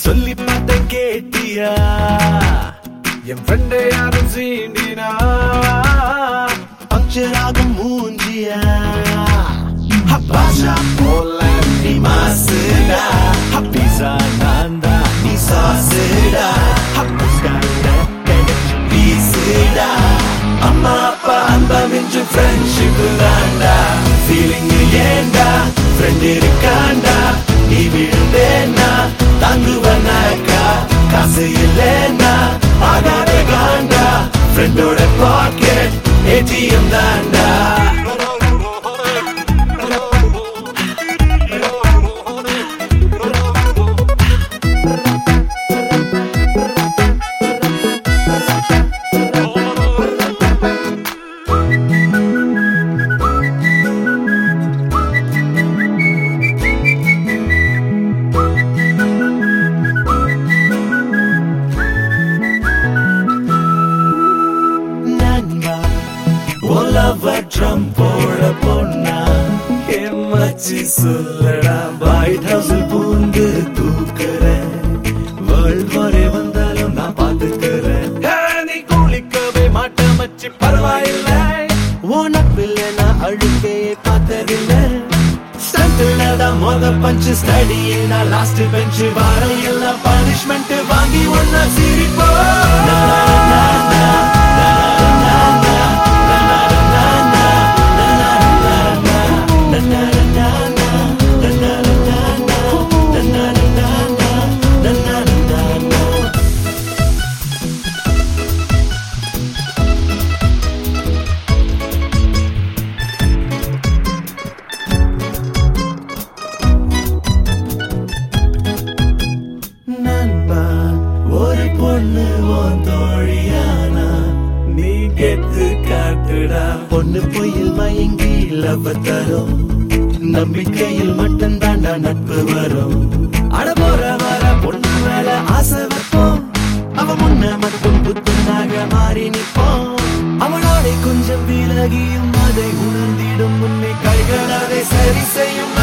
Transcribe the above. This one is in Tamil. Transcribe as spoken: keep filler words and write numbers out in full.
சொல்லி பார்த்த கேட்டியா என் ஃப்ரெண்டை யாரும் சீண்டினா பஞ்சர் ஆகும் மூஞ்சியா பாஷா போல நீ மாசுடா பீஸா நான்தா நீ சாசுடா பீஸுடா அம்மா அப்பா அன்பா மிஞ்சு ஃப்ரெண்ட்ஷிப் தாண்டா ஃபீலிங் ஏண்டா ஃப்ரெண்ட் இருக்காண்டா நீ விழுந்தேன்னா தாங்குவனாக்கா காசு இல்லைன்னா ஆகாத காண்டா ஃப்ரெண்டோட பாக்கெட் ஏடிஎம் தாண்டா ட்ரம் போட பொண்ணா எம்மாச்சி சொல்லடா ஒயிட் ஹவுஸில் பூந்து தூக்குறேன் வேர்ல்ட் வாரே வந்தாலும் நான் பாத்துக்கிறேன் நீ குளிக்கவே மாட்ட மச்சி பரவாயில்லை உனப்பில்லை நான் அழுக்கையே பார்த்ததில்லை ஸ்டண்ட்லதான் மொத பஞ்சு ஸ்டடியில் நான் லாஸ்ட் பெஞ்சு வார எல்லாம் பனிஷ்மெண்ட் வாங்கி ஒன்னா சிரிப்போ ஒரு பொண்ணு உன் தோழியானா நீ கெத்து காட்டுடா பொண்ணு பொய்யில் மயங்கி லவ் தரும் நம்பிக்கையில் மட்டும் தாண்டா நட்பு வரும் அட போற வர பொண்ணு மேல ஆசை வைப்போம் அவ முன்ன மட்டும் புத்தனாக மாறி நிற்போம் அவளோட கொஞ்சம் விலகியும் அதை உணர்ந்திடும் முன்னே கைகள் அதை சரி செய்யும்